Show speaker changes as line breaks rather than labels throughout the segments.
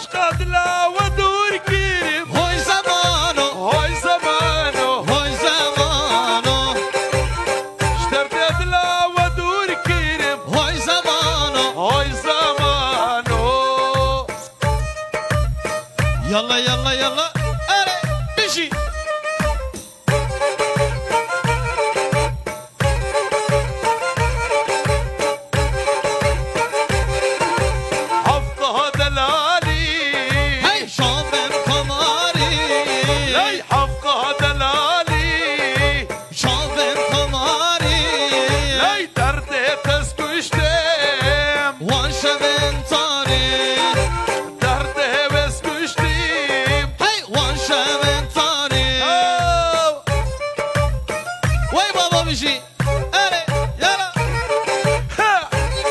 قادلا ودور كريم
هوي زمانو
هاي زمانو
هوي زمانو
اشترت ادلا ودور كريم
هوي زمانو
هاي زمانو
يلا يلا يلا اري بيجي
حفظها دلالي
هاي شوفن قماري
لي حفظها دلالي
شوفن قماري
لي دردي تسكشتم
وانشبن طاري
دردي بسكشتم
هاي وانشبن طاري
أو.
وي بابا بيجي اري يلا
ها.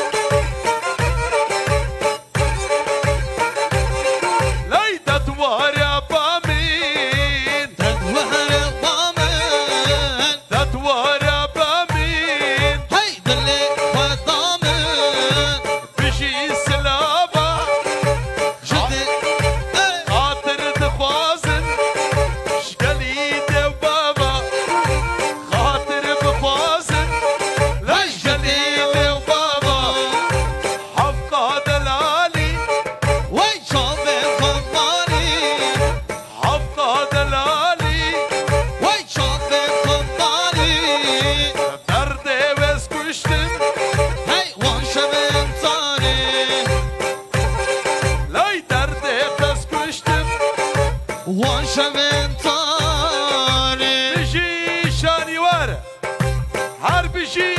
لي تدوار يا بامين
تدوهر الضامن
تدوار يا بامين
هاي دلي والضامن
بشي سلامة
جدي اري
خاطر تخوازن شقليد وبابا خاطر بخوازن لا شقليد وبابا حفظها دلالي
وي شوفن قماري
حفظها دلالي
وي شوفن قماري
دردي بس كشتن
هاي وانشبن طاري
لاي دردي بس كشتن
وانشبن طاري
بيجي شاني وارا هر بيجي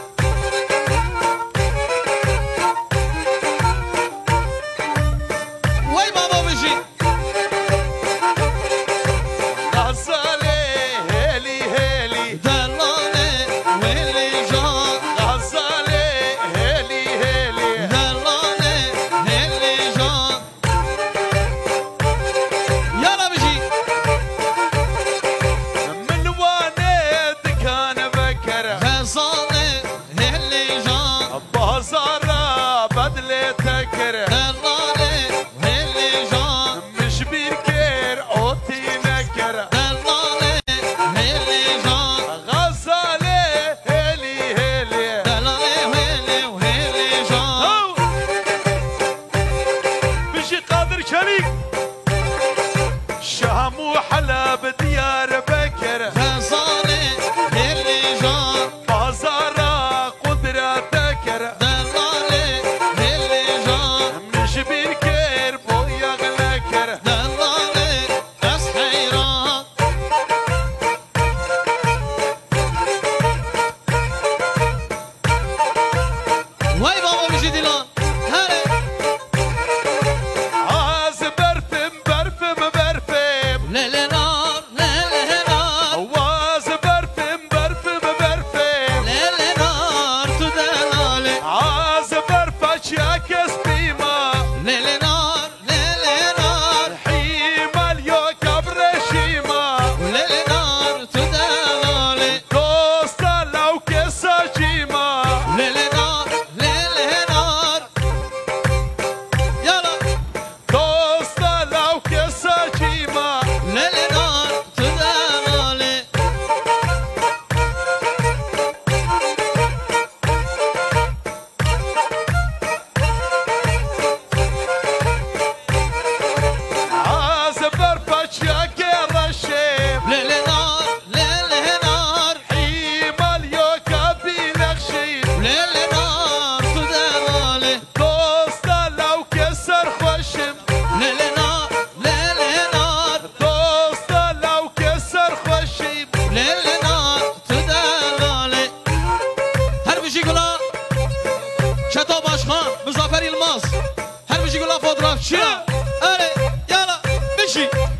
وي بابا بيجي
غزالي هيلي هيلي
دلالي ويلي جان
غزالي هيلي هيلي
دلالي ويلي جان يلا بيجي
من وانيت كان بكر
غزالي ويلي جان
بازارا بدلي تكر
دلالي ويلي جان
مش بيركر اوتي نكر
دلالي ويلي جان
غزالي هيلي هيلي
دلالي ويلي جان
أو. بيجي قادر شريك شام وحلب ديار بكر
غزالي ويلي جان
بازارا قدرة تكر
دلالي ويلي جان
مش بيركر بويا غلكر
دلالي بس حيران وي بابا بيجي ديلان هلا
عاز برفم برفم برفم
ليلي نار ليلي نار
واز برفم برفم برفم
ليلي نار تدلالي
عاز برفش يا كسبيما
ليلي نار ليلي نار
حيما اليو كبر شيما
ليلي نار تدلالي
دوستا لو كسا جيما
ليلي نار ليلي نار يلا
دوستا لو كسا جيما
ليلي نار تدلالي
عاز برفش يا كرشيم
ليلي نار ليلي نار
حيما اليو كبي لخشيم
ليلي نار تدلالي
دوستا لو كسر خوشم
ليلي نار ليلي نار
دوستا لو كسر خوشم
ليلي نار تدلالي هر بيجي قولا شتا باشخان مزافر يلماز هر بيجي قولا فوتوغراف چیا اره يلا بيجي